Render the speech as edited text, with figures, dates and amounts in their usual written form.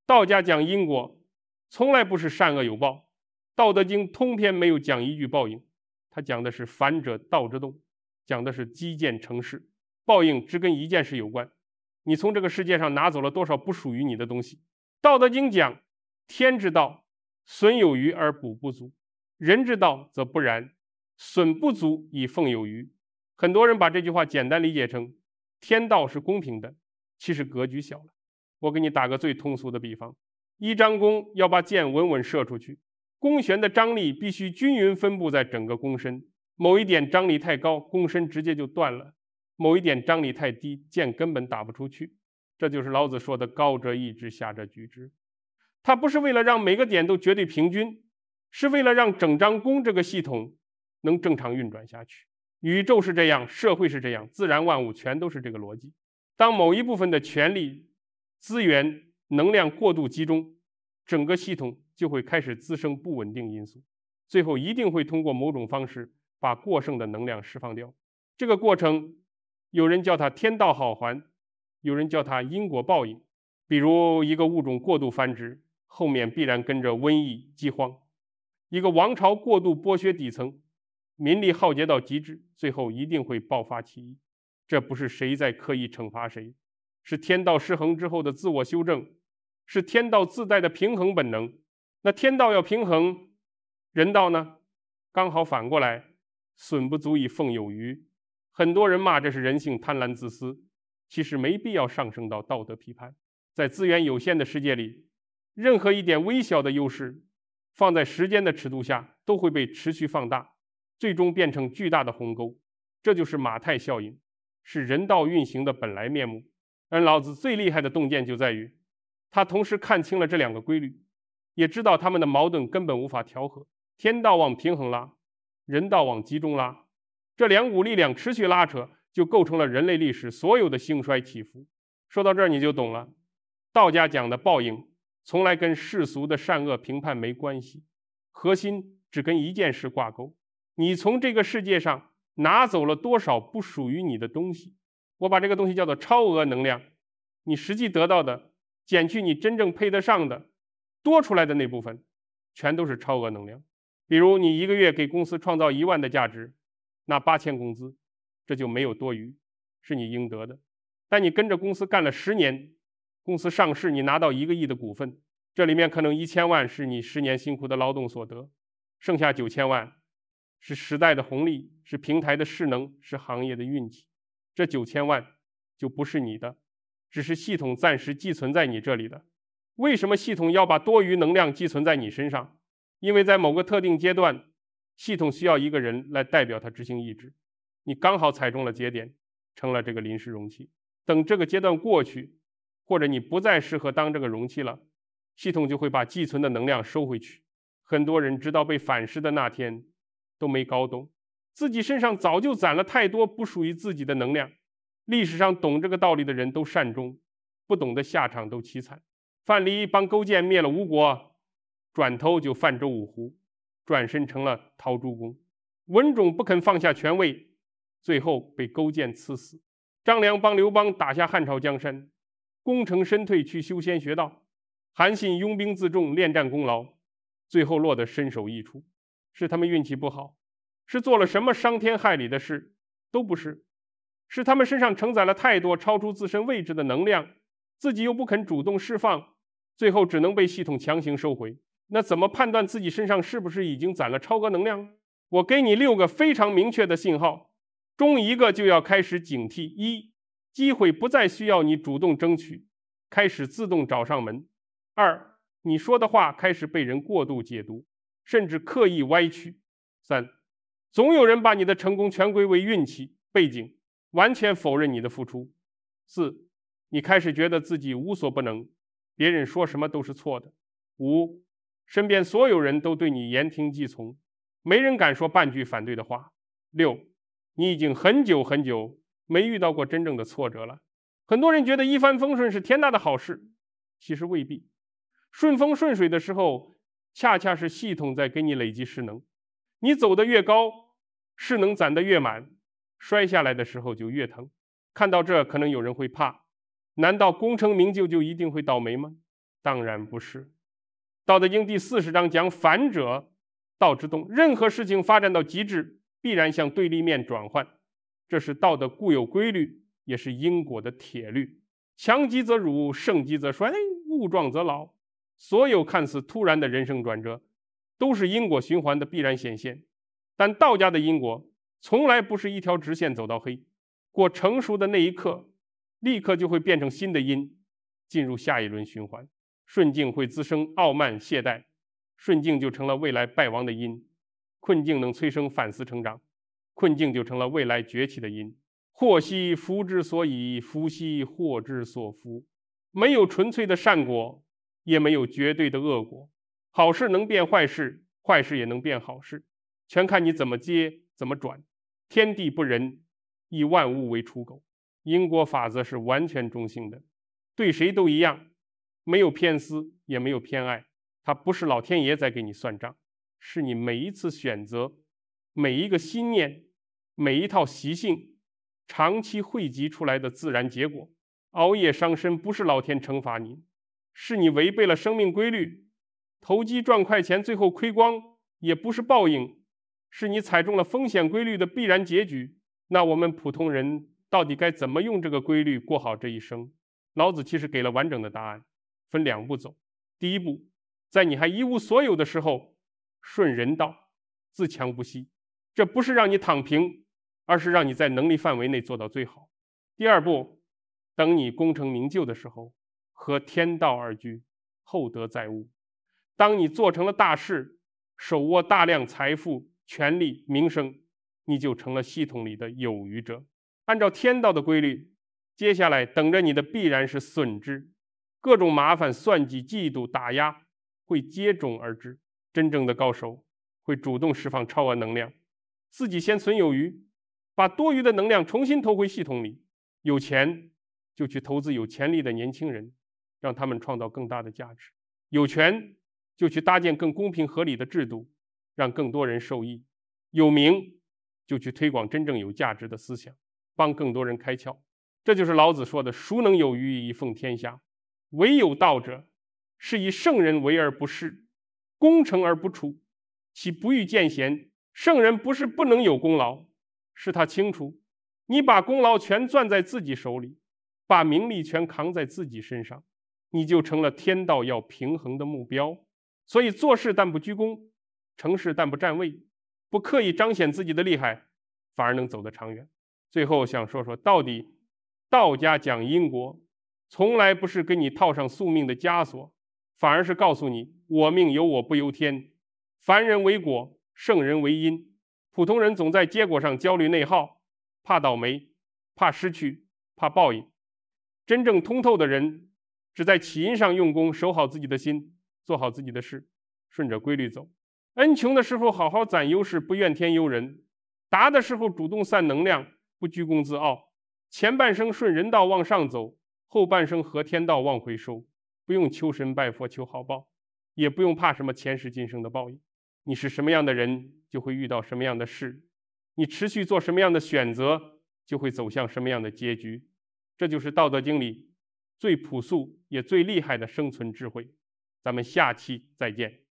道家讲因果，从来不是善恶有报，《道德经》通篇没有讲一句报应，它讲的是反者道之动，讲的是积渐成事，报应只跟一件事有关，你从这个世界上拿走了多少不属于你的东西。《道德经》讲天之道，损有余而补不足，人之道则不然，损不足以奉有余。很多人把这句话简单理解成天道是公平的，其实格局小了。我给你打个最通俗的比方，一张弓要把箭稳稳射出去，弓弦的张力必须均匀分布在整个弓身，某一点张力太高，弓身直接就断了，某一点张力太低，箭根本打不出去。这就是老子说的高则抑之，下则举之。它不是为了让每个点都绝对平均，是为了让整张弓这个系统能正常运转下去。宇宙是这样，社会是这样，自然万物全都是这个逻辑。当某一部分的权力、资源、能量过度集中，整个系统就会开始滋生不稳定因素，最后一定会通过某种方式把过剩的能量释放掉。这个过程，有人叫它天道好还，有人叫它因果报应。比如一个物种过度繁殖，后面必然跟着瘟疫、饥荒；一个王朝过度剥削底层，民力耗竭到极致，最后一定会爆发起义。这不是谁在刻意惩罚谁，是天道失衡之后的自我修正，是天道自带的平衡本能。那天道要平衡，人道呢？刚好反过来，损不足以奉有余。很多人骂这是人性贪婪自私，其实没必要上升到道德批判。在资源有限的世界里，任何一点微小的优势，放在时间的尺度下，都会被持续放大，最终变成巨大的鸿沟。这就是马太效应，是人道运行的本来面目。而老子最厉害的洞见就在于，他同时看清了这两个规律，也知道他们的矛盾根本无法调和。天道往平衡拉，人道往集中拉，这两股力量持续拉扯，就构成了人类历史所有的兴衰起伏。说到这儿你就懂了，道家讲的报应从来跟世俗的善恶评判没关系，核心只跟一件事挂钩：你从这个世界上拿走了多少不属于你的东西。我把这个东西叫做超额能量，你实际得到的减去你真正配得上的多出来的那部分，全都是超额能量。比如你一个月给公司创造1万的价值，拿8000工资，这就没有多余，是你应得的。但你跟着公司干了10年，公司上市，你拿到1个亿的股份，这里面可能1000万是你10年辛苦的劳动所得，剩下9000万是时代的红利，是平台的势能，是行业的运气。这9000万就不是你的，只是系统暂时寄存在你这里的。为什么系统要把多余能量寄存在你身上？因为在某个特定阶段，系统需要一个人来代表它执行意志，你刚好踩中了节点，成了这个临时容器。等这个阶段过去，或者你不再适合当这个容器了，系统就会把寄存的能量收回去。很多人直到被反噬的那天都没搞懂，自己身上早就攒了太多不属于自己的能量。历史上懂这个道理的人都善终，不懂的下场都凄惨。范蠡帮勾践灭了吴国，转头就泛舟五湖，转身成了陶朱公。文种不肯放下权位，最后被勾践赐死。张良帮刘邦打下汉朝江山，功成身退去修仙学道。韩信拥兵自重，恋战功劳，最后落得身首异处。是他们运气不好，是做了什么伤天害理的事？都不是，是他们身上承载了太多超出自身位置的能量，自己又不肯主动释放，最后只能被系统强行收回。那怎么判断自己身上是不是已经攒了超额能量？我给你6个非常明确的信号，中一个就要开始警惕。1，机会不再需要你主动争取，开始自动找上门。2，你说的话开始被人过度解读，甚至刻意歪曲。3，总有人把你的成功全归为运气、背景，完全否认你的付出。4，你开始觉得自己无所不能，别人说什么都是错的。5，身边所有人都对你言听计从，没人敢说半句反对的话。6，你已经很久很久没遇到过真正的挫折了。很多人觉得一帆风顺是天大的好事，其实未必。顺风顺水的时候，恰恰是系统在给你累积势能。你走得越高，势能攒得越满，摔下来的时候就越疼。看到这，可能有人会怕，难道功成名就就一定会倒霉吗？ 当然不是。《道德经》第40章讲反者，道之动。任何事情发展到极致，必然向对立面转换，这是道的固有规律，也是因果的铁律。强极则辱，盛极则衰，物壮则老。所有看似突然的人生转折，都是因果循环的必然显现。但道家的因果从来不是一条直线走到黑，果成熟的那一刻，立刻就会变成新的因，进入下一轮循环。顺境会滋生傲慢懈怠，顺境就成了未来败亡的因；困境能催生反思成长，困境就成了未来崛起的因。祸兮福之所以，福兮祸之所伏。没有纯粹的善果，也没有绝对的恶果。好事能变坏事，坏事也能变好事，全看你怎么接怎么转。天地不仁，以万物为刍狗。因果法则是完全中性的，对谁都一样，没有偏私，也没有偏爱。它不是老天爷在给你算账，是你每一次选择，每一个心念，每一套习性，长期汇集出来的自然结果。熬夜伤身不是老天惩罚你，是你违背了生命规律。投机赚快钱最后亏光，也不是报应，是你踩中了风险规律的必然结局。那我们普通人到底该怎么用这个规律过好这一生？老子其实给了完整的答案，分2步走。第一步，在你还一无所有的时候，顺人道，自强不息。这不是让你躺平，而是让你在能力范围内做到最好。第二步，等你功成名就的时候，和天道而居，厚德载物。当你做成了大事，手握大量财富、权力、名声，你就成了系统里的有余者。按照天道的规律，接下来等着你的必然是损之，各种麻烦、算计、嫉妒、打压会接踵而至。真正的高手会主动释放超额能量，自己先存有余，把多余的能量重新投回系统里。有钱就去投资有潜力的年轻人，让他们创造更大的价值；有权就去搭建更公平合理的制度，让更多人受益；有名就去推广真正有价值的思想，帮更多人开窍。这就是老子说的孰能有余以奉天下。唯有道者，是以圣人为而不恃，功成而不处，其不欲见贤。圣人不是不能有功劳，是他清楚你把功劳全攥在自己手里，把名利全扛在自己身上，你就成了天道要平衡的目标。所以做事但不居功，成事但不占位，不刻意彰显自己的厉害，反而能走得长远。最后想说说，到底道家讲因果，从来不是给你套上宿命的枷锁，反而是告诉你我命由我不由天，凡人为果，圣人为因。普通人总在结果上焦虑内耗，怕倒霉，怕失去，怕报应。真正通透的人，只在起因上用功，守好自己的心，做好自己的事，顺着规律走。恩穷的时候好好攒优势，不怨天尤人；达的时候主动散能量，不居功自傲。前半生顺人道往上走，后半生合天道往回收。不用求神拜佛求好报，也不用怕什么前世今生的报应。你是什么样的人，就会遇到什么样的事；你持续做什么样的选择，就会走向什么样的结局。这就是《道德经》里最朴素也最厉害的生存智慧。咱们下期再见。